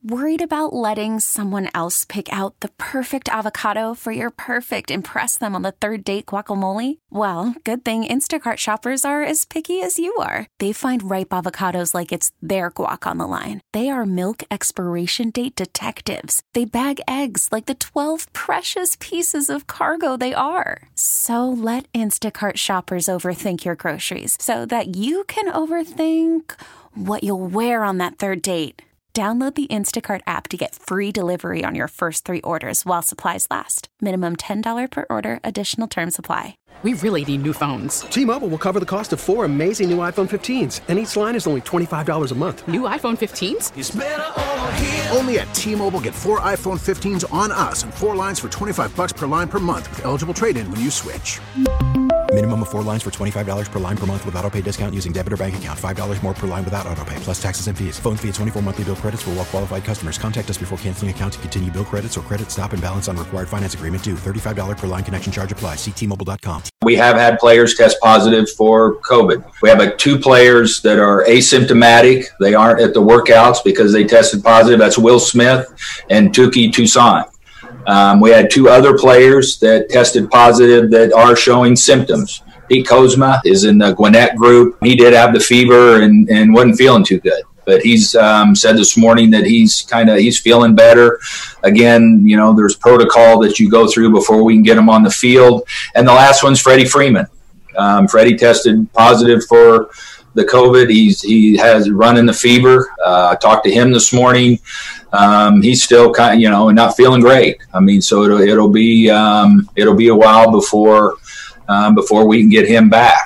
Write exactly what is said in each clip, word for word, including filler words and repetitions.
Worried about letting someone else pick out the perfect avocado for your perfect impress them on the third date guacamole? Well, good thing Instacart shoppers are as picky as you are. They find ripe avocados like it's their guac on the line. They are milk expiration date detectives. They bag eggs like the twelve precious pieces of cargo they are. So let Instacart shoppers overthink your groceries so that you can overthink what you'll wear on that third date. Download the Instacart app to get free delivery on your first three orders while supplies last. Minimum ten dollars per order. Additional terms apply. We really need new phones. T-Mobile will cover the cost of four amazing new iPhone fifteens, and each line is only twenty-five dollars a month. New iPhone fifteens? It's better over here. Only at T-Mobile, get four iPhone fifteens on us and four lines for twenty-five dollars per line per month with eligible trade-in when you switch. Minimum of four lines for twenty-five dollars per line per month with autopay discount using debit or bank account. five dollars more per line without autopay, plus taxes and fees. Phone fee at twenty-four monthly bill credits for well-qualified customers. Contact us before canceling account to continue bill credits or credit stop and balance on required finance agreement due. thirty-five dollars per line connection charge applies. See T Mobile dot com. We have had players test positive for COVID. We have like two players that are asymptomatic. They aren't at the workouts because they tested positive. That's Will Smith and Tuki Toussaint. Um, we had two other players that tested positive that are showing symptoms. Pete Kozma is in the Gwinnett group. He did have the fever and, and wasn't feeling too good. But he's um, said this morning that he's kind of he's feeling better. Again, you know, there's protocol that you go through before we can get him on the field. And the last one's Freddie Freeman. Um, Freddie tested positive for the COVID. He's he has running the fever. Uh, I talked to him this morning. Um, he's still kind of, you know, not feeling great. I mean, so it'll it'll be um, it'll be a while before um, before we can get him back.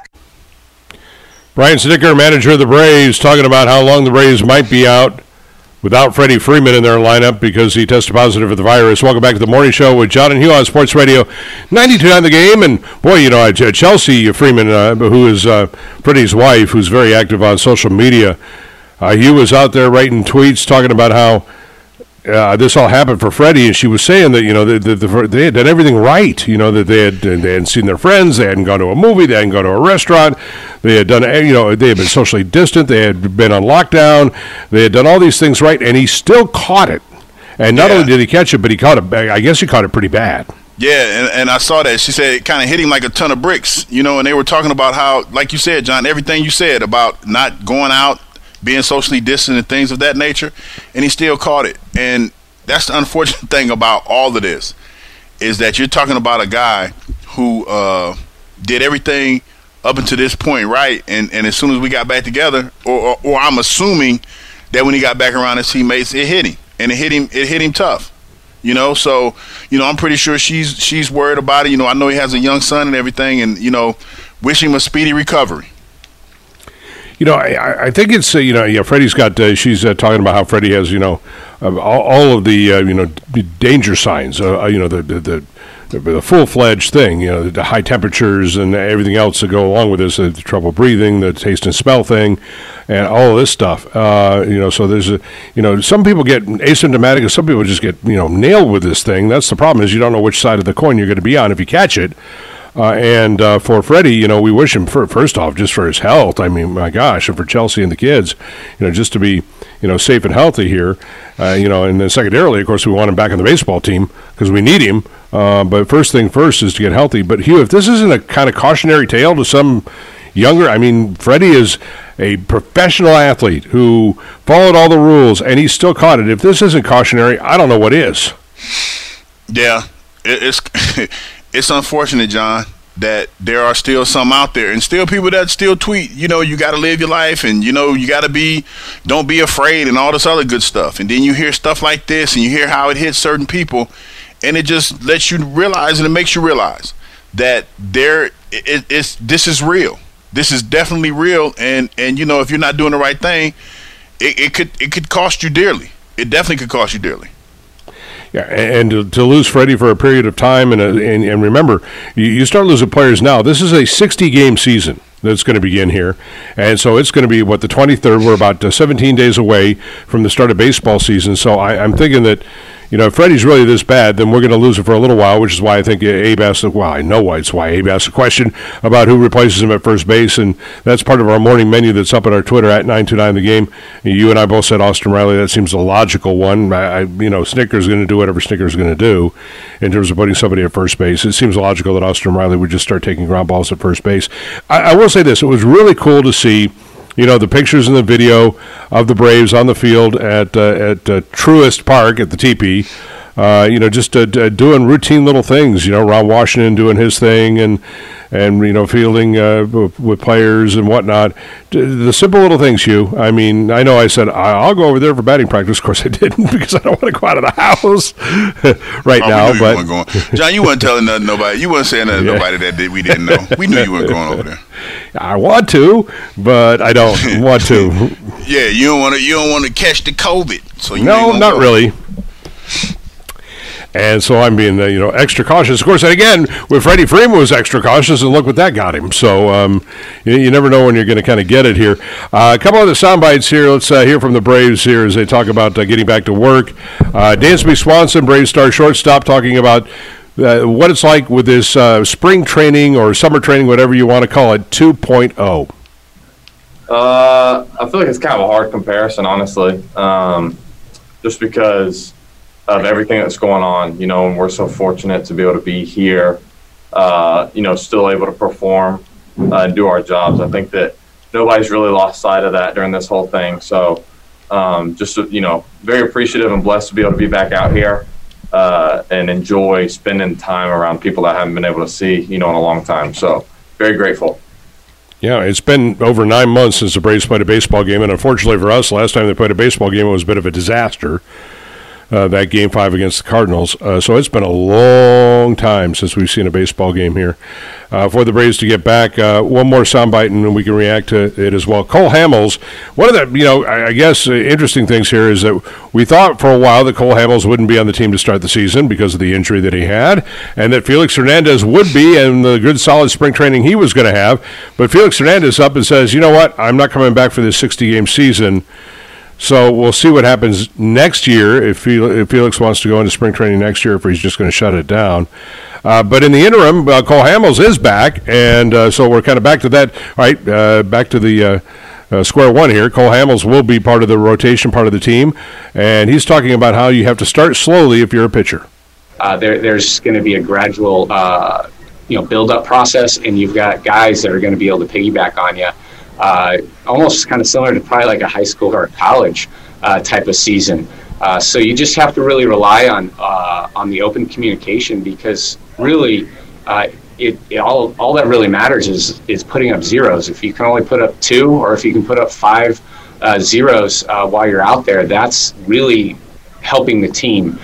Brian Snitker, manager of the Braves, talking about how long the Braves might be out without Freddie Freeman in their lineup because he tested positive for the virus. Welcome back to the morning show with John and Hugh on Sports Radio ninety-two point nine The Game. And, boy, you know, Chelsea Freeman, uh, who is uh, Freddie's wife, who's very active on social media, uh, Hugh was out there writing tweets talking about how Uh, this all happened for Freddie, and she was saying that, you know, the, the, the, they had done everything right, you know, that they had they hadn't seen their friends, they hadn't gone to a movie, they hadn't gone to a restaurant, they had done, you know, they had been socially distant, they had been on lockdown, they had done all these things right, and he still caught it. And not yeah. only did he catch it, but he caught it, I guess he caught it pretty bad. Yeah, and, and I saw that. She said it kind of hit him like a ton of bricks, you know, and they were talking about how, like you said, John, everything you said about not going out, being socially distant and things of that nature, and he still caught it. And that's the unfortunate thing about all of this, is that you're talking about a guy who uh, did everything up until this point right, and, and as soon as we got back together, or, or, or I'm assuming that when he got back around his teammates, it hit him, and it hit him, it hit him tough. You know, so, you know, I'm pretty sure she's she's worried about it. You know, I know he has a young son and everything, and, you know, wish him a speedy recovery. You know, I, I think it's, uh, you know, yeah, Freddie's got, uh, she's uh, talking about how Freddie has, you know, uh, all, all of the, uh, you know, danger signs, uh, you know, the the, the, the full-fledged thing, you know, the high temperatures and everything else that go along with this, uh, the trouble breathing, the taste and smell thing, and all of this stuff. Uh, you know, so there's, a, you know, some people get asymptomatic and some people just get, you know, nailed with this thing. That's the problem, is you don't know which side of the coin you're going to be on if you catch it. Uh, and uh, for Freddie, you know, we wish him, for, first off, just for his health. I mean, my gosh, and for Chelsea and the kids, you know, just to be, you know, safe and healthy here. Uh, you know, and then secondarily, of course, we want him back on the baseball team because we need him. Uh, but first thing first is to get healthy. But, Hugh, if this isn't a kind of cautionary tale to some younger, I mean, Freddie is a professional athlete who followed all the rules, and he still caught it. If this isn't cautionary, I don't know what is. Yeah, it, it's it's unfortunate, John, that there are still some out there and still people that still tweet, you know, you got to live your life and, you know, you got to be, don't be afraid and all this other good stuff. And then you hear stuff like this and you hear how it hits certain people, and it just lets you realize, and it makes you realize that there it, it's this is real. This is definitely real. And, and, you know, if you're not doing the right thing, it, it could it could cost you dearly. It definitely could cost you dearly. Yeah, and to, to lose Freddie for a period of time, and, and and remember, you, you start losing players now. This is a sixty-game season that's going to begin here, and so it's going to be, what, the twenty-third. We're about uh, seventeen days away from the start of baseball season, so I, I'm thinking that, you know, if Freddie's really this bad, then we're going to lose it for a little while, which is why I think Abe asked, well, I know why it's why Abe asked a question about who replaces him at first base, and that's part of our morning menu that's up at our Twitter at nine two nine The Game. You and I both said Austin Riley. That seems a logical one. I, I you know, Snicker's going to do whatever Snicker's going to do in terms of putting somebody at first base. It seems logical that Austin Riley would just start taking ground balls at first base. I, I will say this. It was really cool to see, you know, the pictures and the video of the Braves on the field at uh, at uh, Truist Park at the Teepee. Uh, you know, just uh, d- doing routine little things. You know, Ron Washington doing his thing, and and you know, fielding uh, with players and whatnot. D- the simple little things, Hugh. I mean, I know I said I'll go over there for batting practice. Of course, I didn't because I don't want to go out of the house right oh, now. We knew but you weren't going. John, you weren't telling nothing nobody. You weren't saying nothing to yeah. nobody that did, we didn't know. We knew you weren't going over there. I want to, but I don't want to. Yeah, you don't want to. You don't want to catch the COVID. So you no, ain't not go. really. And so I'm being, uh, you know, extra cautious. Of course, and again, with Freddie Freeman was extra cautious, and look what that got him. So um, you, you never know when you're going to kind of get it here. Uh, a couple other sound bites here. Let's uh, hear from the Braves here as they talk about uh, getting back to work. Uh, Dansby Swanson, Braves star shortstop, talking about uh, what it's like with this uh, spring training or summer training, whatever you want to call it, two point oh. Uh, I feel like it's kind of a hard comparison, honestly, um, just because of everything that's going on, you know, and we're so fortunate to be able to be here, uh, you know, still able to perform uh, and do our jobs. I think that nobody's really lost sight of that during this whole thing. So um, just, you know, very appreciative and blessed to be able to be back out here uh, and enjoy spending time around people that I haven't been able to see, you know, in a long time. So very grateful. Yeah, it's been over nine months since the Braves played a baseball game, and unfortunately for us, last time they played a baseball game, it was a bit of a disaster. Uh, that game five against the Cardinals. Uh, so it's been a long time since we've seen a baseball game here. Uh, for the Braves to get back, uh, one more soundbite and we can react to it as well. Cole Hamels, one of the, you know, I, I guess uh, interesting things here is that we thought for a while that Cole Hamels wouldn't be on the team to start the season because of the injury that he had, and that Felix Hernandez would be and the good solid spring training he was going to have. But Felix Hernandez up and says, you know what, I'm not coming back for this sixty-game season. So we'll see what happens next year if Felix wants to go into spring training next year, if he's just going to shut it down. Uh, but in the interim, uh, Cole Hamels is back, and uh, so we're kind of back to that. All right, uh, back to the uh, uh, square one here. Cole Hamels will be part of the rotation, part of the team, and he's talking about how you have to start slowly if you're a pitcher. Uh, there, there's going to be a gradual, uh, you know, build-up process, and you've got guys that are going to be able to piggyback on you. Uh, almost kind of similar to probably like a high school or a college uh, type of season. Uh, so you just have to really rely on uh, on the open communication, because really uh, it, it all all that really matters is is putting up zeros. If you can only put up two, or if you can put up five uh, zeros uh, while you're out there, that's really helping the team.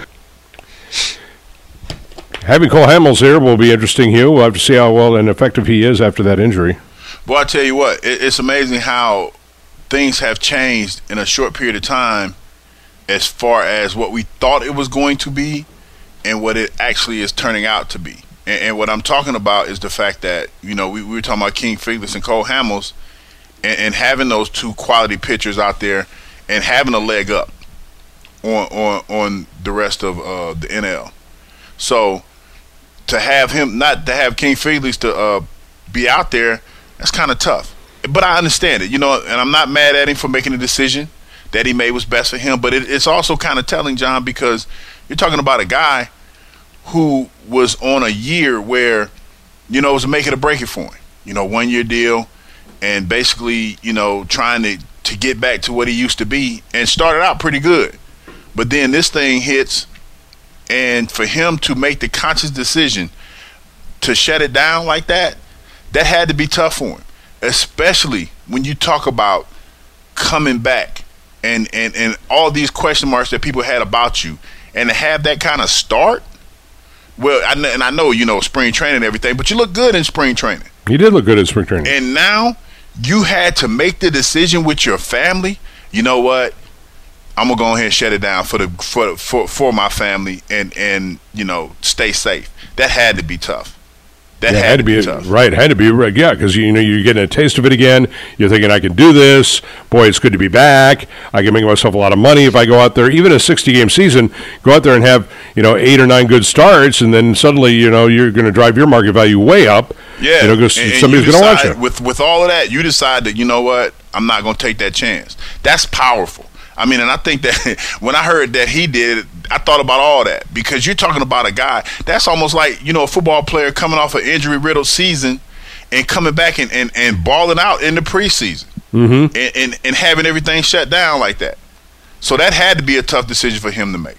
Having Cole Hamels here will be interesting, Hugh. We'll have to see how well and effective he is after that injury. Boy, I tell you what, it, it's amazing how things have changed in a short period of time as far as what we thought it was going to be and what it actually is turning out to be. And, and what I'm talking about is the fact that, you know, we, we were talking about King Felix and Cole Hamels, and, and having those two quality pitchers out there and having a leg up on on, on the rest of uh, the N L. So to have him, not to have King Felix to uh, be out there, that's kind of tough. But I understand it, you know, and I'm not mad at him for making the decision that he made was best for him. But it, it's also kind of telling, John, because you're talking about a guy who was on a year where, you know, it was a make it or break it for him. You know, one-year deal, and basically, you know, trying to, to get back to what he used to be, and started out pretty good. But then this thing hits, and for him to make the conscious decision to shut it down like that, that had to be tough for him, especially when you talk about coming back and, and, and all these question marks that people had about you, and to have that kind of start. Well, I, and I know, you know, spring training and everything, but you look good in spring training. You did look good in spring training. And now you had to make the decision with your family. You know what? I'm gonna go ahead and shut it down for the for for, for my family and, and you know, stay safe. That had to be tough. That yeah, had, had to be, be tough. Right, had to be right. Yeah, because you know you're getting a taste of it again. You're thinking, I can do this. Boy, it's good to be back. I can make myself a lot of money if I go out there. Even a sixty game season, go out there and have you know eight or nine good starts, and then suddenly you know you're going to drive your market value way up. Yeah, you know, because and, and somebody's going to watch it. With with all of that, you decide that you know what, I'm not going to take that chance. That's powerful. I mean, and I think that when I heard that he did it, I thought about all that because you're talking about a guy that's almost like, you know, a football player coming off an injury-riddled season and coming back and, and, and balling out in the preseason mm-hmm. and, and, and having everything shut down like that. So that had to be a tough decision for him to make.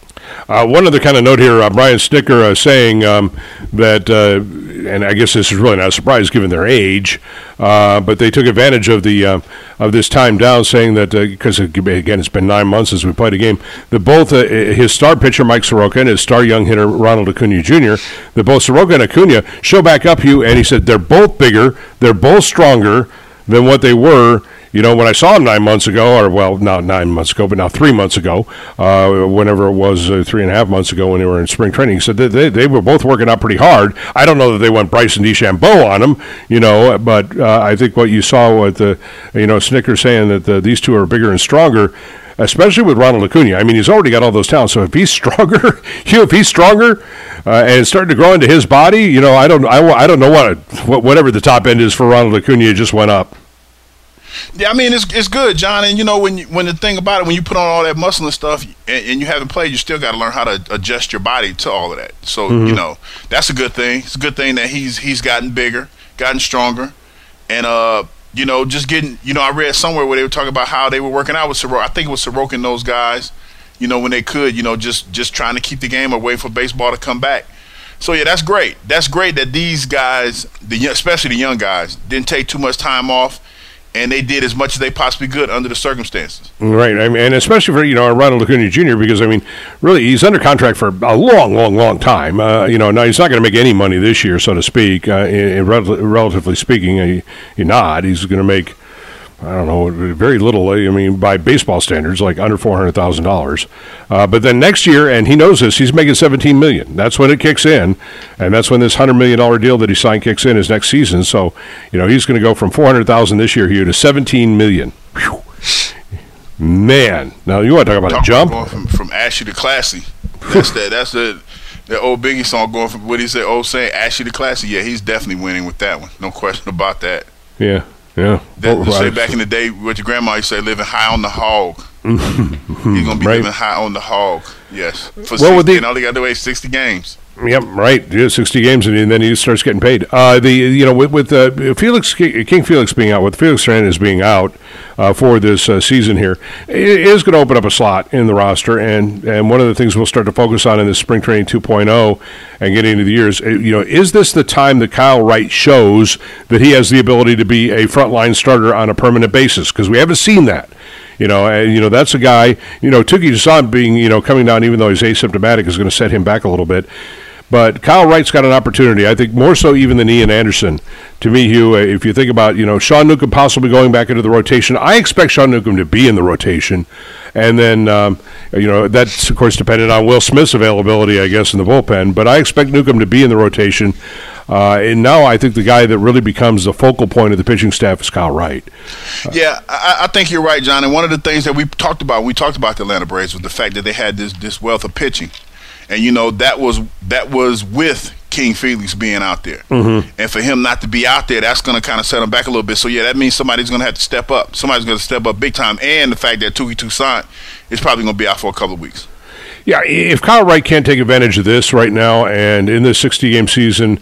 Uh, one other kind of note here, uh, Brian Snicker uh, saying um, that, uh, and I guess this is really not a surprise given their age, uh, but they took advantage of the uh, of this time down, saying that because uh, again it's been nine months since we played a game, that both uh, his star pitcher Mike Soroka and his star young hitter Ronald Acuna Junior, that both Soroka and Acuna show back up, Hugh, and he said they're both bigger, they're both stronger than what they were. You know, when I saw him nine months ago, or, well, not nine months ago, but now three months ago, uh, whenever it was uh, three and a half months ago when they were in spring training, he said that they, they were both working out pretty hard. I don't know that they went Bryson DeChambeau on him, you know, but uh, I think what you saw with, the, you know, Snicker saying that the, these two are bigger and stronger, especially with Ronald Acuna. I mean, he's already got all those talents, so if he's stronger, Hugh, if he's stronger uh, and starting to grow into his body, you know, I don't, I, I don't know what, what whatever the top end is for Ronald Acuna, it just went up. Yeah, I mean it's it's good, John. And you know when you, when the thing about it, when you put on all that muscle and stuff, and, and you haven't played, you still got to learn how to adjust your body to all of that. So Mm-hmm. you know that's a good thing. It's a good thing that he's he's gotten bigger, gotten stronger, and uh you know just getting you know I read somewhere where they were talking about how they were working out with Soroka. I think it was Soroka and those guys, you know when they could, you know just just trying to keep the game away for baseball to come back. So yeah, that's great. That's great that these guys, the especially the young guys, didn't take too much time off. And they did as much as they possibly could under the circumstances. Right, I mean, and especially for, you know, Ronald Acuna Junior, because, I mean, really, he's under contract for a long, long, long time. Uh, you know, now he's not going to make any money this year, so to speak, uh, in, in rel- relatively speaking. He, he's not. He's going to make, I don't know, very little, I mean, by baseball standards, like under four hundred thousand dollars. Uh, but then next year, and he knows this, he's making seventeen million dollars. That's when it kicks in, and that's when this one hundred million dollars deal that he signed kicks in his next season. So, you know, he's going to go from four hundred thousand dollars this year here to seventeen million dollars. Whew. Man. Now, you want to talk about talk a jump? Going from, from ashy to classy. That's that. That's the, the old Biggie song going from, what he said, old saying, ashy to classy. Yeah, he's definitely winning with that one. No question about that. Yeah. Yeah. That, well, you say I, back in the day, what your grandma used to say, living high on the hog. He's going to be right. living high on the hog. Yes. For well, sixty, with the, and all they got to do is sixty games. Yep, right. Yeah, sixty games, and then he starts getting paid. Uh, the you know with with uh, Felix King Felix being out, with Felix Hernandez being out uh, for this uh, season here, it is going to open up a slot in the roster, and and one of the things we'll start to focus on in this spring training two point oh and getting into the years, you know, is this the time that Kyle Wright shows that he has the ability to be a frontline starter on a permanent basis? Because we haven't seen that. You know, and, you know, that's a guy, you know, Touki Toussaint being, you know, coming down, even though he's asymptomatic, is going to set him back a little bit. But Kyle Wright's got an opportunity, I think, more so even than Ian Anderson. To me, Hugh, if you think about, you know, Sean Newcomb possibly going back into the rotation, I expect Sean Newcomb to be in the rotation. And then, um, you know, that's, of course, dependent on Will Smith's availability, I guess, in the bullpen. But I expect Newcomb to be in the rotation. Uh, and now I think the guy that really becomes the focal point of the pitching staff is Kyle Wright. Uh, yeah, I, I think you're right, John. And one of the things that we talked about, we talked about the Atlanta Braves, was the fact that they had this this wealth of pitching. And, you know, that was that was with King Felix being out there. Mm-hmm. And for him not to be out there, that's going to kind of set him back a little bit. So, yeah, that means somebody's going to have to step up. Somebody's going to step up big time. And the fact that Touki Toussaint is probably going to be out for a couple of weeks. Yeah, if Kyle Wright can't take advantage of this right now and in this sixty-game season,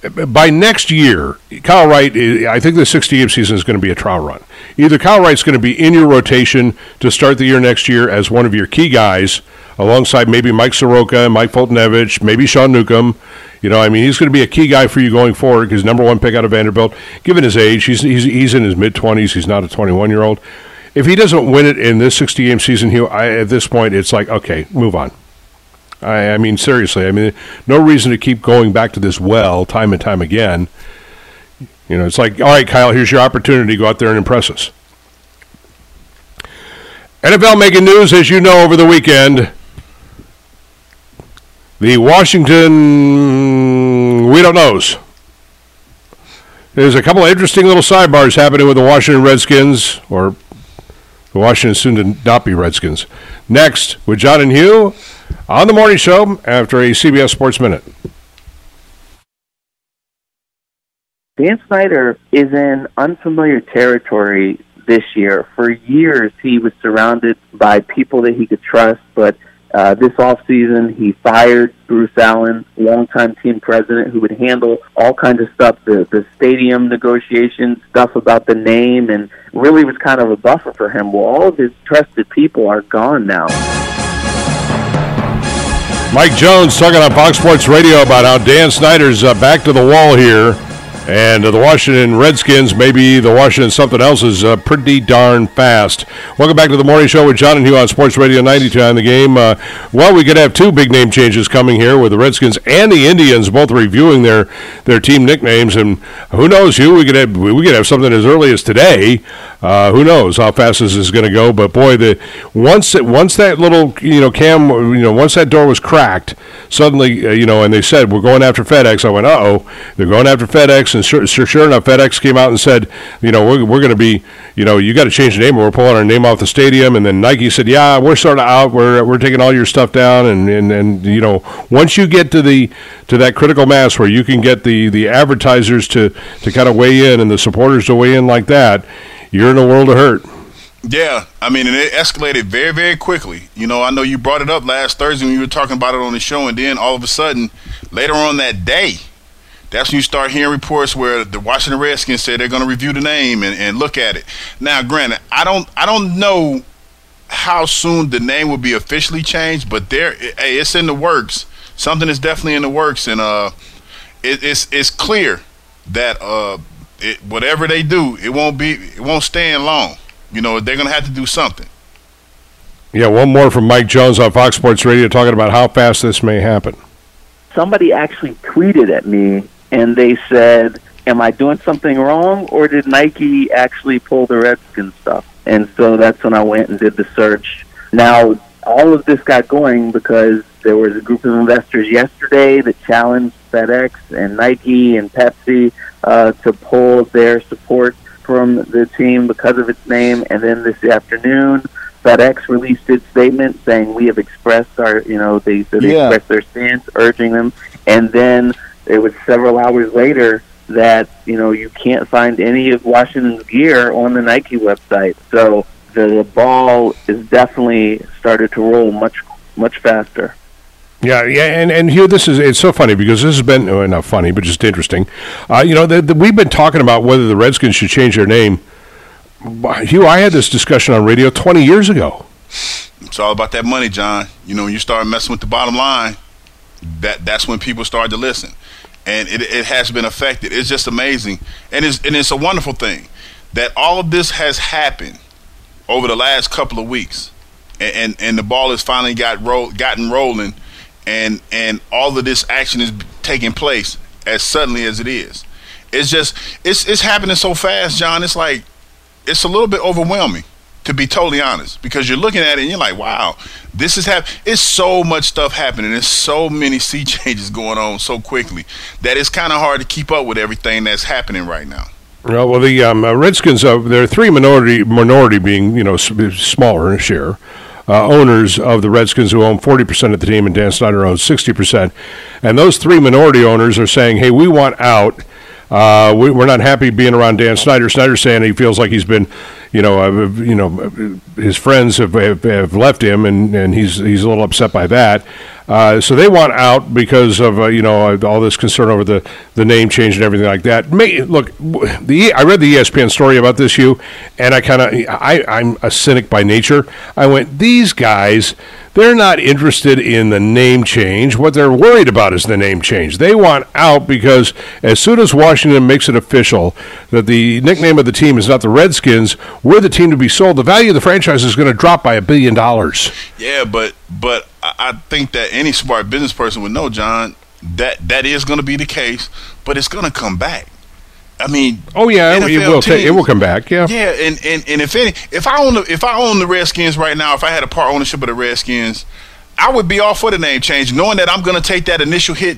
by next year, Kyle Wright, I think the sixty-game season is going to be a trial run. Either Kyle Wright's going to be in your rotation to start the year next year as one of your key guys, alongside maybe Mike Soroka, Mike Foltynewicz, maybe Sean Newcomb. You know, I mean, he's going to be a key guy for you going forward because number one pick out of Vanderbilt. Given his age, he's he's, he's in his mid-twenties. He's not a twenty-one-year-old. If he doesn't win it in this sixty-game season, Hugh, I, at this point, it's like, okay, move on. I, I mean, seriously, I mean, no reason to keep going back to this well time and time again. You know, it's like, all right, Kyle, here's your opportunity. Go out there and impress us. N F L making news, as you know, over the weekend. The Washington, we don't knows, There's a couple of interesting little sidebars happening with the Washington Redskins, or the Washington soon to not be Redskins. Next, with John and Hugh on the morning show after a C B S Sports Minute. Dan Snyder is in unfamiliar territory this year. For years, he was surrounded by people that he could trust, but uh, this offseason, he fired Bruce Allen, longtime team president, who would handle all kinds of stuff, the, the stadium negotiations, stuff about the name, and really was kind of a buffer for him. Well, all of his trusted people are gone now. Mike Jones talking on Fox Sports Radio about how Dan Snyder's uh, back to the wall here. And uh, the Washington Redskins, maybe the Washington something else, is uh, pretty darn fast. Welcome back to the morning show with John and Hugh on Sports Radio ninety-two on the game. Uh, well, we could have two big name changes coming here with the Redskins and the Indians both reviewing their, their team nicknames. And who knows, Hugh, we could have we could have something as early as today. Uh, who knows how fast this is going to go? But boy, the once it, once that little you know cam you know once that door was cracked, suddenly uh, you know, and they said we're going after FedEx. I went, uh oh, they're going after FedEx. And sure, sure, sure enough, FedEx came out and said, you know, we're, we're going to be, you know, you got to change the name, or we're pulling our name off the stadium. And then Nike said, yeah, we're sort of out. We're we're taking all your stuff down. And, and, and you know, once you get to the to that critical mass where you can get the, the advertisers to, to kind of weigh in and the supporters to weigh in like that, you're in a world of hurt. Yeah, I mean, and it escalated very, very quickly. You know, I know you brought it up last Thursday when you were talking about it on the show, and then all of a sudden, later on that day, that's when you start hearing reports where the Washington Redskins say they're going to review the name and, and look at it. Now, granted, I don't I don't know how soon the name will be officially changed, but there, hey, it's in the works. Something is definitely in the works, and uh, it, it's it's clear that uh, it, whatever they do, it won't be it won't stand long. You know, they're going to have to do something. Yeah, one more from Mike Jones on Fox Sports Radio talking about how fast this may happen. Somebody actually tweeted at me, and they said, am I doing something wrong, or did Nike actually pull the Redskins stuff? And so that's when I went and did the search. Now, all of this got going because there was a group of investors yesterday that challenged FedEx and Nike and Pepsi uh, to pull their support from the team because of its name. And then this afternoon, FedEx released its statement saying we have expressed our, you know, they, so they yeah. expressed their stance, urging them. And then it was several hours later that, you know, you can't find any of Washington's gear on the Nike website. So the, the ball is definitely started to roll much, much faster. Yeah, yeah, and, and here this is, it's so funny because this has been, well, not funny, but just interesting. Uh, you know, the, the, we've been talking about whether the Redskins should change their name. Hugh, I had this discussion on radio twenty years ago. It's all about that money, John. You know, when you start messing with the bottom line, that that's when people start to listen. And it, it has been affected. It's just amazing. And it's, and it's a wonderful thing that all of this has happened over the last couple of weeks. And, and, and the ball has finally got roll, gotten rolling. And and all of this action is taking place as suddenly as it is. It's just it's it's happening so fast, John. It's like it's a little bit overwhelming, to be totally honest, because you're looking at it and you're like, wow, this is hap- It's so much stuff happening. There's so many sea changes going on so quickly that it's kind of hard to keep up with everything that's happening right now. Well, well the um, uh, Redskins, uh, there are three minority minority being you know s- smaller in share. Uh, owners of the Redskins who own forty percent of the team, and Dan Snyder owns sixty percent. And those three minority owners are saying, hey, we want out. Uh, we, we're not happy being around Dan Snyder. Snyder's saying he feels like he's been, you know, uh, you know, his friends have, have, have left him, and, and he's he's a little upset by that. Uh, so they want out because of, uh, you know, all this concern over the, the name change and everything like that. May, look, the I read the E S P N story about this, Hugh, and I kind of, I I'm a cynic by nature. I went, these guys, they're not interested in the name change. What they're worried about is the name change. They want out because as soon as Washington makes it official that the nickname of the team is not the Redskins, we're the team to be sold, the value of the franchise is going to drop by a billion dollars. Yeah, but but I think that any smart business person would know, John, that that is going to be the case, but it's going to come back. I mean, oh yeah, N F L it will. teams, Ta- it will come back. Yeah, yeah, and, and, and if any, if I own the if I own the Redskins right now, if I had a part ownership of the Redskins, I would be all for the name change, knowing that I'm going to take that initial hit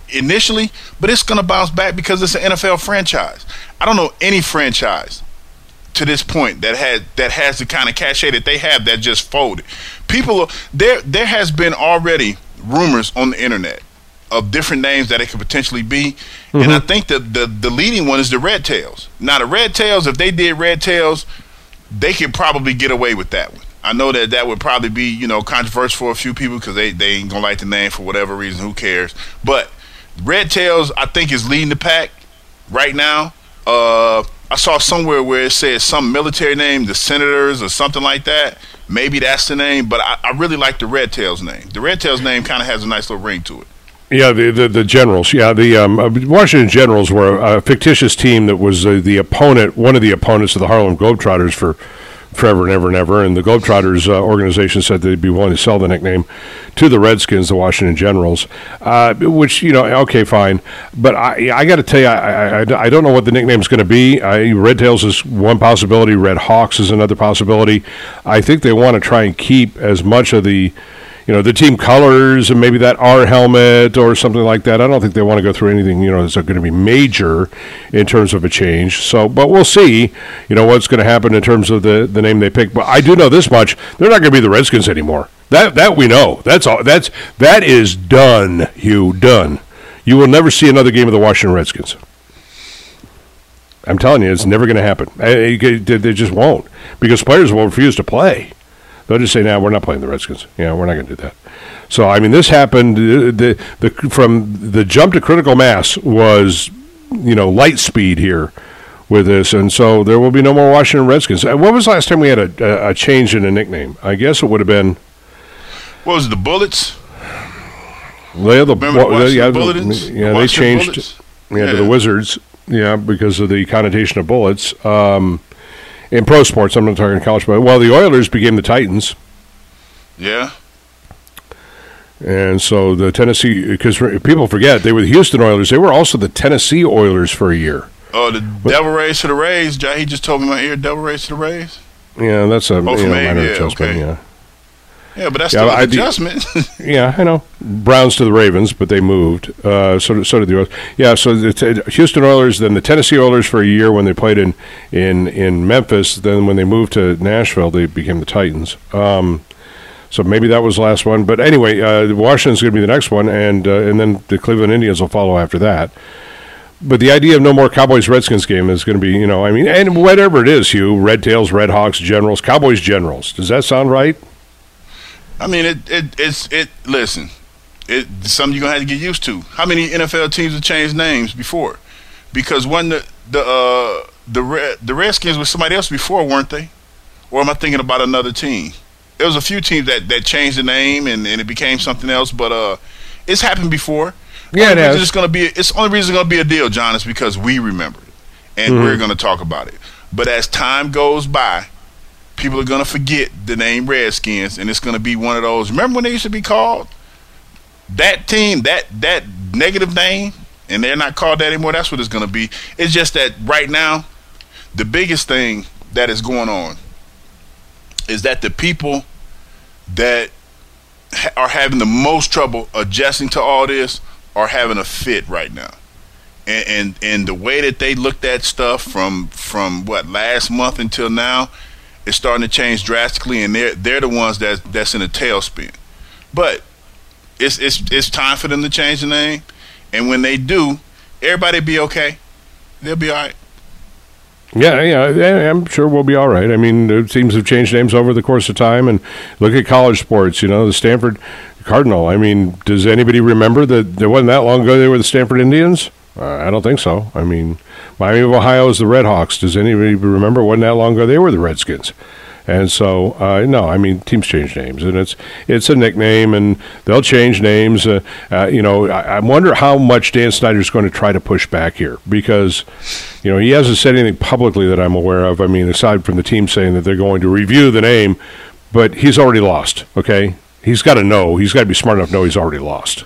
initially, but it's going to bounce back because it's an N F L franchise. I don't know any franchise to this point that had that has the kind of cachet that they have that just folded. People are, there there has been already rumors on the internet of different names that it could potentially be, mm-hmm. and I think that the the leading one is the Red Tails. Now the Red Tails, if they did Red Tails, they could probably get away with that one. I know that that would probably be, you know, controversial for a few people because they, they ain't gonna like the name for whatever reason. Who cares? But Red Tails, I think, is leading the pack right now. Uh, I saw somewhere where it says some military name, the Senators or something like that. Maybe that's the name, but I, I really like the Red Tails name. The Red Tails name kind of has a nice little ring to it. Yeah, the the, the Generals. Yeah, the um, uh, Washington Generals were a, a fictitious team that was uh, the opponent, one of the opponents of the Harlem Globetrotters for forever and ever and ever, and the Globetrotters uh, organization said they'd be willing to sell the nickname to the Redskins, the Washington Generals, uh, which, you know, okay, fine. But I I got to tell you, I, I, I don't know what the nickname is going to be. I, Red Tails is one possibility. Red Hawks is another possibility. I think they want to try and keep as much of the, you know, the team colors and maybe that R helmet or something like that. I don't think they want to go through anything, you know, that's going to be major in terms of a change. So, but we'll see, you know, what's going to happen in terms of the, the name they pick. But I do know this much: they're not going to be the Redskins anymore. That that we know. That's all. That's that is done. Hugh, done. You will never see another game of the Washington Redskins. I'm telling you, it's never going to happen. They just won't, because players will refuse to play. They'll just say, "No, nah, we're not playing the Redskins. Yeah, we're not going to do that." So, I mean, this happened. The, the the from the jump to critical mass was, you know, light speed here with this, and so there will be no more Washington Redskins. When was the last time we had a, a, a change in a nickname? I guess it would have been. What was it, the Bullets? Yeah, the, Remember the well, yeah, Bullets? The, yeah, the they changed. Bullets? Yeah, yeah, to the Wizards. Yeah, because of the connotation of bullets. Um, In pro sports, I'm not talking college, but well, the Oilers became the Titans. Yeah. And so the Tennessee, because people forget, they were the Houston Oilers. They were also the Tennessee Oilers for a year. Oh, the but, Devil Rays to the Rays. He just told me in my ear, Devil Rays to the Rays. Yeah, that's a oh, you know, man, minor yeah, adjustment, okay. yeah. Yeah, but that's yeah, still an I, adjustment. Yeah, I know. Browns to the Ravens, but they moved. Uh, so, so did the Oilers. Yeah, so the t- Houston Oilers, then the Tennessee Oilers for a year when they played in, in, in Memphis. Then when they moved to Nashville, they became the Titans. Um, so maybe that was the last one. But anyway, uh, Washington's going to be the next one, and uh, and then the Cleveland Indians will follow after that. But the idea of no more Cowboys-Redskins game is going to be, you know, I mean, and whatever it is, Hugh, Red Tails, Red Hawks, Generals, Cowboys, Generals. Does that sound right? I mean, it, it it's it. Listen, it's something you're gonna have to get used to. How many N F L teams have changed names before? Because when the the uh, the Red, the Redskins were somebody else before, weren't they? Or am I thinking about another team? There was a few teams that, that changed the name and, and it became something else, but uh, it's happened before. Yeah, it has. It's gonna be. It's the only reason it's gonna be a deal, John, is because we remember it and mm-hmm. we're gonna talk about it. But as time goes by, people are going to forget the name Redskins, and it's going to be one of those. Remember when they used to be called that team, that that negative name, and they're not called that anymore? That's what it's going to be. It's just that right now, the biggest thing that is going on is that the people that ha- are having the most trouble adjusting to all this are having a fit right now. And, and, and the way that they looked at stuff from, from what, last month until now, it's starting to change drastically, and they're they're the ones that that's in a tailspin. But it's it's it's time for them to change the name, and when they do, everybody be okay. They'll be all right. Yeah, yeah, I'm sure we'll be all right. I mean, the teams have changed names over the course of time, and look at college sports. You know, the Stanford Cardinal. I mean, does anybody remember that it wasn't that long ago they were the Stanford Indians? Uh, I don't think so. I mean, Miami of Ohio is the Red Hawks. Does anybody remember? It wasn't that long ago they were the Redskins. And so, uh, no, I mean, teams change names, and it's it's a nickname, and they'll change names. Uh, uh, you know, I, I wonder how much Dan Snyder's going to try to push back here, because, you know, he hasn't said anything publicly that I'm aware of. I mean, aside from the team saying that they're going to review the name, but he's already lost, okay? He's got to know. He's got to be smart enough to know he's already lost.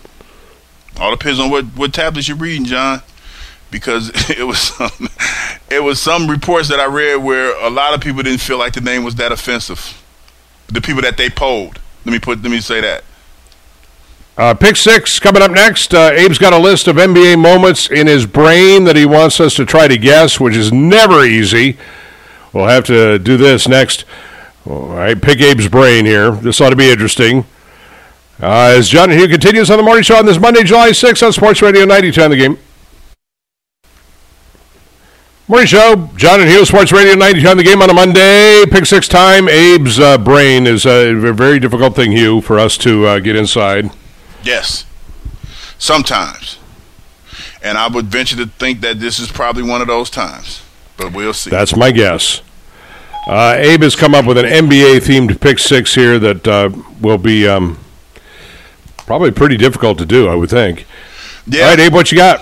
All depends on what, what tablets you're reading, John, because it was some, it was some reports that I read where a lot of people didn't feel like the name was that offensive. The people that they polled. Let me put. Let me say that. Uh, pick six coming up next. Uh, Abe's got a list of N B A moments in his brain that he wants us to try to guess, which is never easy. We'll have to do this next. All right, pick Abe's brain here. This ought to be interesting. Uh, as John and Hugh continues on the morning show on this Monday, July sixth on Sports Radio ninety-two on the game. Morning show, John and Hugh, Sports Radio ninety-two on the game on a Monday. Pick six time. Abe's uh, brain is a very difficult thing, Hugh, for us to uh, get inside. Yes, sometimes. And I would venture to think that this is probably one of those times, but we'll see. That's my guess. Uh, Abe has come up with an N B A-themed pick six here that uh, will be um, probably pretty difficult to do, I would think. Yeah. All right, Abe, what you got?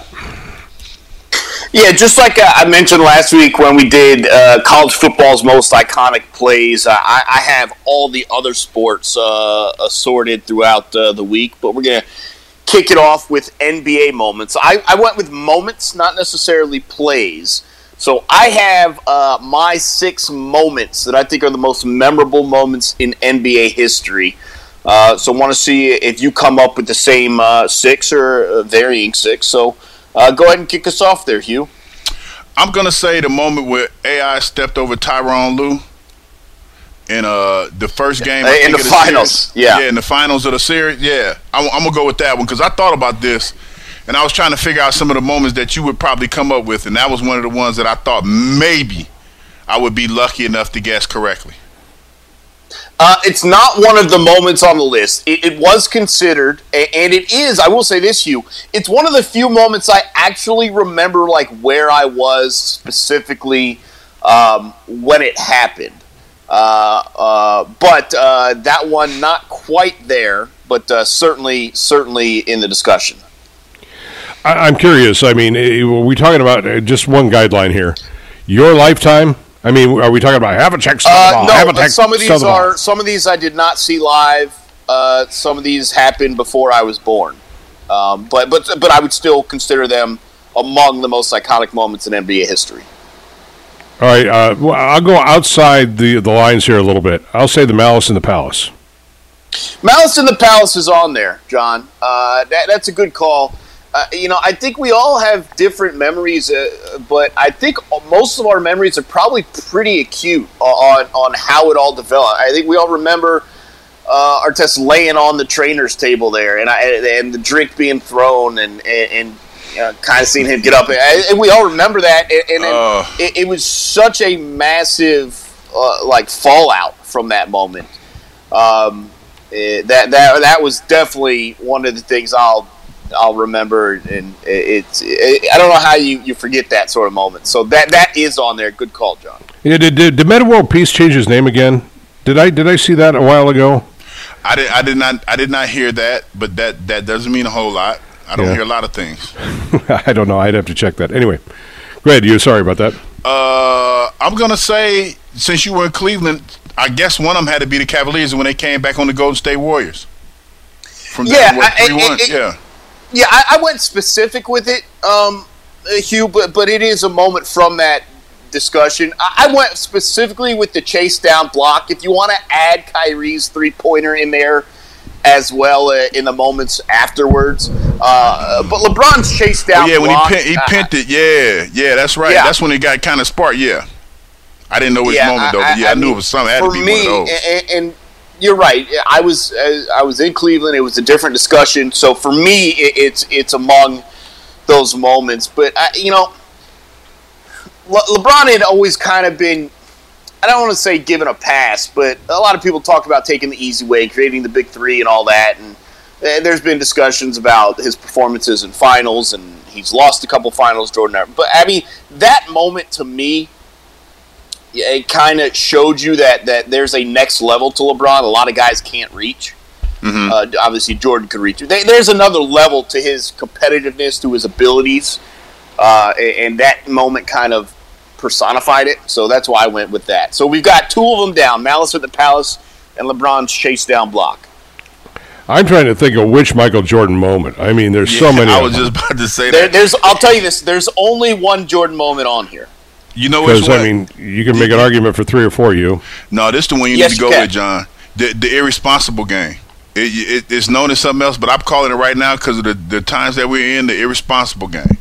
Yeah, just like uh, I mentioned last week when we did uh, college football's most iconic plays, uh, I, I have all the other sports uh, assorted throughout uh, the week, but we're going to kick it off with N B A moments. I, I went with moments, not necessarily plays. So I have uh, my six moments that I think are the most memorable moments in N B A history. Uh, so I want to see if you come up with the same uh, six or varying six. So Uh, go ahead and kick us off there, Hugh. I'm going to say the moment where A I stepped over Tyronn Lue in uh, the first game. Uh, in the, the finals, series. yeah. Yeah, in the finals of the series, yeah. I'm, I'm going to go with that one because I thought about this, and I was trying to figure out some of the moments that you would probably come up with, and that was one of the ones that I thought maybe I would be lucky enough to guess correctly. Uh, it's not one of the moments on the list. It, it was considered, and it is, I will say this, Hugh, it's one of the few moments I actually remember, like, where I was specifically um, when it happened. Uh, uh, but uh, that one, not quite there, but uh, certainly, certainly in the discussion. I, I'm curious. I mean, are we talking about just one guideline here? Your lifetime? I mean, are we talking about have a check? Uh, no, have a check, some of these are some of these I did not see live. Uh, some of these happened before I was born, um, but but but I would still consider them among the most iconic moments in N B A history. All right, uh, well, I'll go outside the the lines here a little bit. I'll say the Malice in the Palace. Malice in the Palace is on there, John. Uh, that, that's a good call. Uh, you know, I think we all have different memories, uh, but I think most of our memories are probably pretty acute on on how it all developed. I think we all remember uh, Artest laying on the trainer's table there, and I, and the drink being thrown, and and, and you know, kind of seeing him get up. And we all remember that, and, and uh. it, it was such a massive uh, like fallout from that moment. Um, it, that that that was definitely one of the things I'll. I'll remember, and it's. It, I don't know how you, you forget that sort of moment. So that that is on there. Good call, John. Yeah, did did, did Metta World Peace change his name again? Did I did I see that a while ago? I did. I did not. I did not hear that, but that, that doesn't mean a whole lot. I don't yeah. hear a lot of things. I don't know. I'd have to check that. Anyway, go ahead. You sorry about that. Uh, I'm gonna say since you were in Cleveland, I guess one of them had to be the Cavaliers when they came back on the Golden State Warriors. From yeah, that, what, I, it, it, yeah. Yeah, I, I went specific with it, um, Hugh, but, but it is a moment from that discussion. I, I went specifically with the chase down block. If you want to add Kyrie's three-pointer in there as well uh, in the moments afterwards. Uh, but LeBron's chase down oh, yeah, block. Yeah, when he, pin, he pinned uh, it. Yeah, yeah, that's right. Yeah. That's when it got kind of sparked, yeah. I didn't know which yeah, moment, though, but yeah, I, I, I knew mean, it was something. It had to be me, one of those. And, and you're right. I was uh, I was in Cleveland. It was a different discussion. So for me, it, it's it's among those moments. But I, you know, Le- LeBron had always kind of been. I don't want to say given a pass, but a lot of people talk about taking the easy way, creating the big three, and all that. And uh, there's been discussions about his performances in finals, and he's lost a couple finals, Jordan. But I mean, that moment to me. It kind of showed you that, that there's a next level to LeBron. A lot of guys can't reach. Mm-hmm. Uh, obviously, Jordan could reach. They, there's another level to his competitiveness, to his abilities, uh, and that moment kind of personified it. So that's why I went with that. So we've got two of them down: Malice at the Palace and LeBron's chase down block. I'm trying to think of which Michael Jordan moment. I mean, there's yeah, so many. I was just about to say there, that. There's. I'll tell you this. There's only one Jordan moment on here. You know which one? I mean, you can make an argument for three or four. You. No, this is the one you yes, need to go you with, John. The the irresponsible game It, it, it's known as something else, but I'm calling it right now because of the, the times that we're in, the irresponsible game.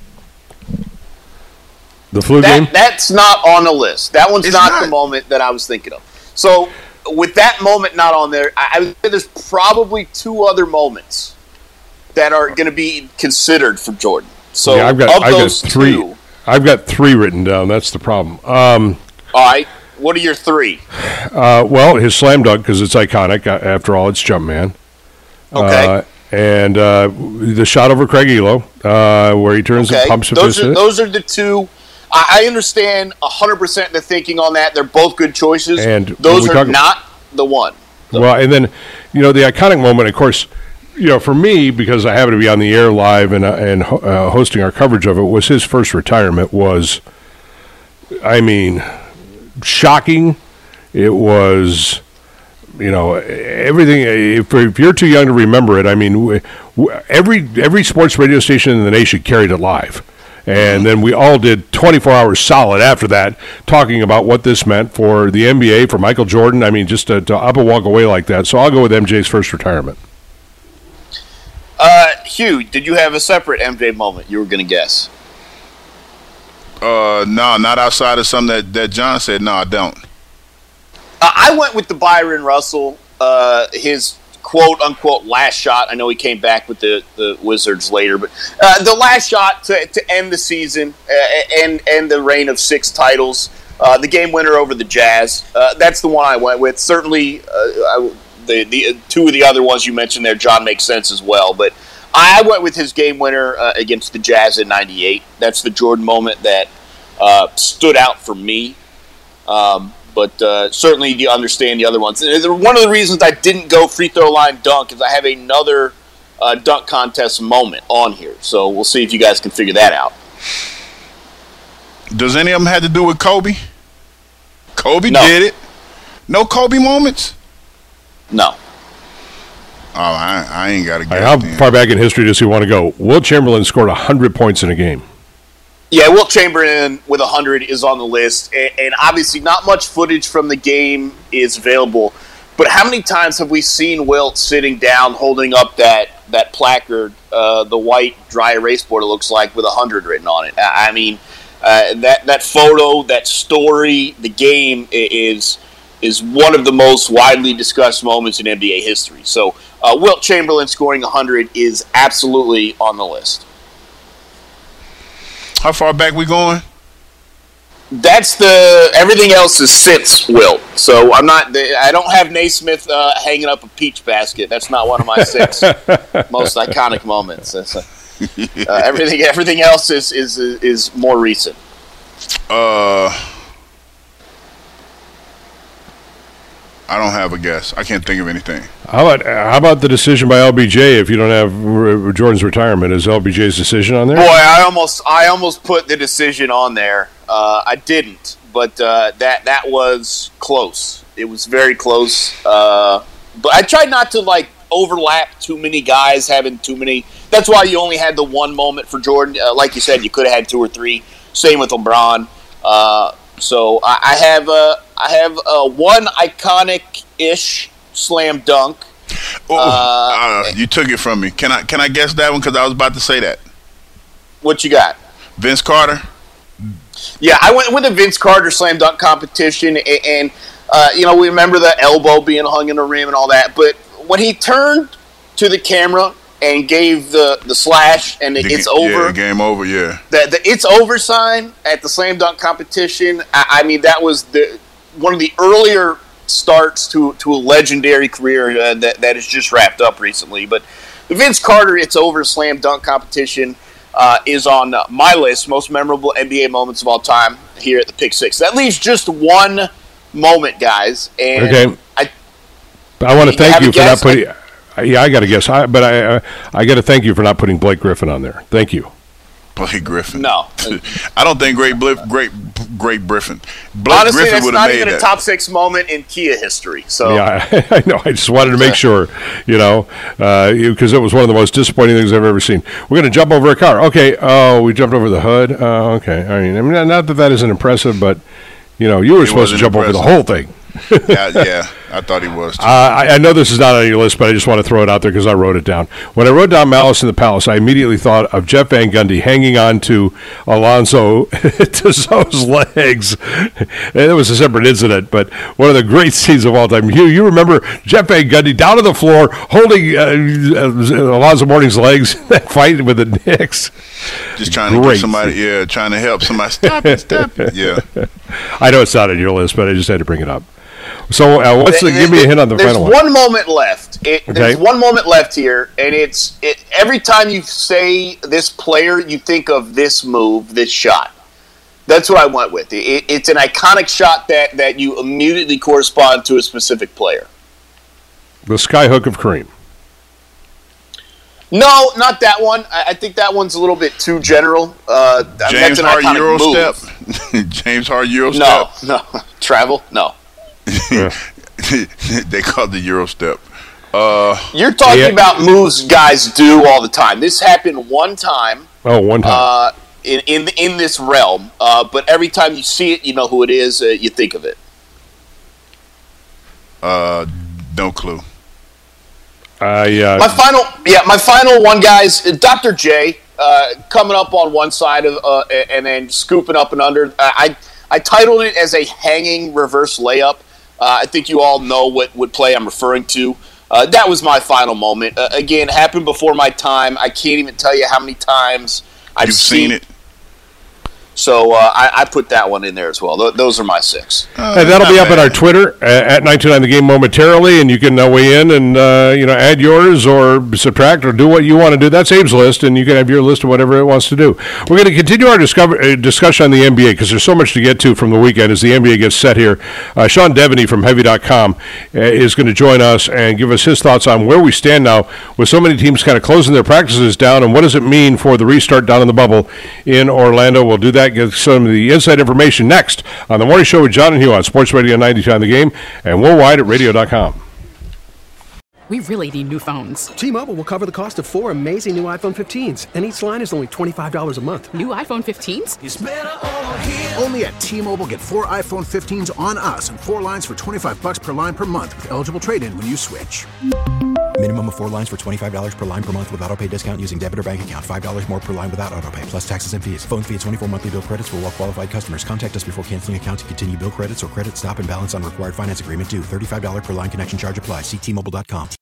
The flu that, game? That's not on the list. That one's not, not the moment that I was thinking of. So with that moment not on there, I, I would say there's probably two other moments that are going to be considered for Jordan. So yeah, I've got, of I've those got three. two, I've got three written down. That's the problem. Um, all right. What are your three? Uh, well, his slam dunk, because it's iconic. After all, it's Jumpman. Okay. Uh, and uh, the shot over Craig Elo, uh, where he turns okay. and pumps a those fist. Are, those are the two. I, I understand one hundred percent the thinking on that. They're both good choices. And those are talk, not the one. So. Well, and then, you know, the iconic moment, of course, you know, for me, because I happen to be on the air live and, uh, and uh, hosting our coverage of it, was his first retirement was, I mean, shocking. It was... You know, everything. If, if you're too young to remember it, I mean, every every sports radio station in the nation carried it live, and then we all did twenty-four hours solid after that, talking about what this meant for the N B A, for Michael Jordan. I mean, just to, to up and walk away like that. So I'll go with M J's first retirement. Uh, Hugh, did you have a separate M J moment you were going to guess? Uh, no, not outside of something that, that John said. No, I don't. Uh, I went with the Byron Russell, uh, his quote-unquote last shot. I know he came back with the, the Wizards later, but uh, the last shot to, to end the season uh, and, and the reign of six titles, uh, the game winner over the Jazz. Uh, that's the one I went with. Certainly, uh, I, the, the uh, two of the other ones you mentioned there, John, makes sense as well, but I went with his game winner uh, against the Jazz in ninety-eight. That's the Jordan moment that uh, stood out for me. Um, But uh, certainly you understand the other ones. One of the reasons I didn't go free throw line dunk is I have another uh, dunk contest moment on here. So we'll see if you guys can figure that out. Does any of them have to do with Kobe? Kobe no. did it. No Kobe moments? No. Oh, I, I ain't got to guess. How then. far back in history does he want to go? Wilt Chamberlain scored one hundred points in a game. Yeah, Wilt Chamberlain with one hundred is on the list, and, and obviously not much footage from the game is available. But how many times have we seen Wilt sitting down holding up that, that placard, uh, the white dry erase board it looks like, with one hundred written on it? I mean, uh, that, that photo, that story, the game is is one of the most widely discussed moments in N B A history. So uh, Wilt Chamberlain scoring one hundred is absolutely on the list. How far back we going? That's the everything else is since Wilt. So I'm not. I don't have Naismith uh, hanging up a peach basket. That's not one of my six most iconic moments. That's a, uh, everything. Everything else is is is more recent. Uh, I don't have a guess. I can't think of anything. How about how about the decision by L B J? If you don't have R- Jordan's retirement, is L B J's decision on there? Boy, I almost I almost put the decision on there. Uh, I didn't, but uh, that that was close. It was very close. Uh, but I tried not to like overlap too many guys having too many. That's why you only had the one moment for Jordan. Uh, like you said, you could have had two or three. Same with LeBron. Uh, so I, I have uh, I have uh, one iconic-ish slam dunk. Oh, uh, uh, you took it from me. Can I can I guess that one? Because I was about to say that. What you got? Vince Carter. Yeah, I went with a Vince Carter slam dunk competition, and, and uh, you know we remember the elbow being hung in the rim and all that. But when he turned to the camera and gave the, the slash and the, the it's ga- over, yeah, game over, yeah. The the it's over sign at the slam dunk competition. I, I mean that was the one of the earlier starts to to a legendary career uh, that that has just wrapped up recently. But the Vince Carter it's over slam dunk competition uh, is on my list, most memorable N B A moments of all time here at the Pick Six. That leaves just one moment, guys. And okay. I I want to thank you for guess? not putting. I, Yeah, I got to guess, I, but I, I, I got to thank you for not putting Blake Griffin on there. Thank you. Blake Griffin. No, I don't think great, Bl- great, great Griffin. Blake honestly, Griffin that's not even that. a top six moment in Kia history. So yeah, I, I know. I just wanted to make sure, you know, because uh, it was one of the most disappointing things I've ever seen. We're going to jump over a car. Okay. Oh, we jumped over the hood. Uh, okay. I mean, I mean, not that that isn't impressive, but you know, you were It supposed to jump impressive. over the whole thing. yeah, yeah. I thought he was. Too. Uh, I, I know this is not on your list, but I just want to throw it out there because I wrote it down. When I wrote down Malice in the Palace, I immediately thought of Jeff Van Gundy hanging on to Alonzo Tissot's legs. And it was a separate incident, but one of the great scenes of all time. You, you remember Jeff Van Gundy down on the floor holding uh, Alonzo Mourning's legs in that fight with the Knicks. Just trying great to get somebody, scene. yeah, trying to help somebody. Stop it, stop it. Yeah. I know it's not on your list, but I just had to bring it up. So, uh, what's the, give me a hint on the there's final one. There's one moment left. It, okay. There's one moment left here, and it's it, every time you say this player, you think of this move, this shot. That's what I went with. It, it's an iconic shot that, that you immediately correspond to a specific player. The skyhook of Kareem. No, not that one. I, I think that one's a little bit too general. Uh, James Hart Euro move. step. James Hart Euro no, step. No, no. Travel? No. They call it the Euro step. Uh, You're talking yeah. about moves guys do all the time. This happened one time. Oh, one time. Uh, in in in this realm, uh, but every time you see it, you know who it is. Uh, you think of it. Uh, no clue. I uh, my final, yeah, my final one, guys. Doctor J uh, coming up on one side of, uh, and then scooping up and under. I I titled it as a hanging reverse layup. Uh, I think you all know what, what play I'm referring to. Uh, that was my final moment. Uh, again, happened before my time. I can't even tell you how many times I've You've seen, seen it. So uh, I, I put that one in there as well. Th- those are my six. Uh, and that'll be up bad. at our Twitter uh, at nine two nine The Game momentarily, and you can uh, weigh in and uh, you know add yours or subtract or do what you want to do. That's Abe's list, and you can have your list of whatever it wants to do. We're going to continue our discover, uh, discussion on the N B A because there's so much to get to from the weekend as the N B A gets set here. Uh, Sean Devaney from Heavy dot com uh, is going to join us and give us his thoughts on where we stand now with so many teams kind of closing their practices down, and what does it mean for the restart down in the bubble in Orlando. We'll do that, get some of the inside information next on the Morning Show with John and Hugh on Sports Radio ninety-two on The Game and worldwide at radio dot com. We really need new phones. T-Mobile will cover the cost of four amazing new iPhone fifteens, and each line is only twenty-five dollars a month. New iPhone fifteens? It's better over here. Only at T-Mobile, get four iPhone fifteens on us and four lines for twenty-five dollars per line per month with eligible trade-in when you switch. Minimum of four lines for twenty-five dollars per line per month with autopay discount using debit or bank account. five dollars more per line without autopay, plus taxes and fees. Phone fee at twenty-four monthly bill credits for well-qualified customers. Contact us before canceling account to continue bill credits or credit stop and balance on required finance agreement due. thirty-five dollars per line connection charge applies. See T Mobile dot com.